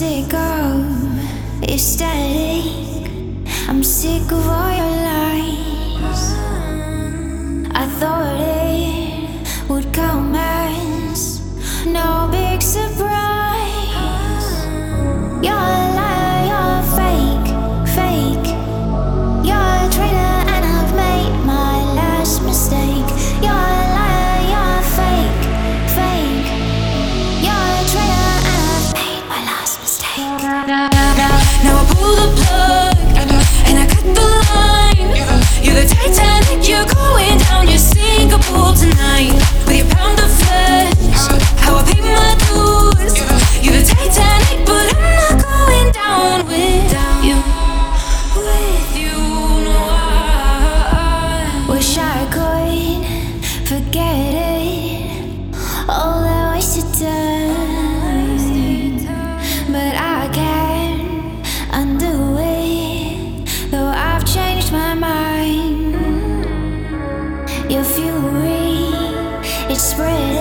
sick of your static. I'm sick of all your lies. I thought it would come as no big surprise. You're a liar, you're fake, fake. You're a traitor and I've made my last mistake. You're a liar, you're fake, fake. You're a traitor and I've made my last mistake. Now I pull the plug and I cut the line. You're the Titanic, you're going down, you're sinkable tonight. With your pound of flesh, how I pay my dues. You're the Titanic, but I'm not going down with you. With you, no, I wish I could forget it, all that wasted time, but I can't undo it, though I've changed my mind. Your fury, it's spread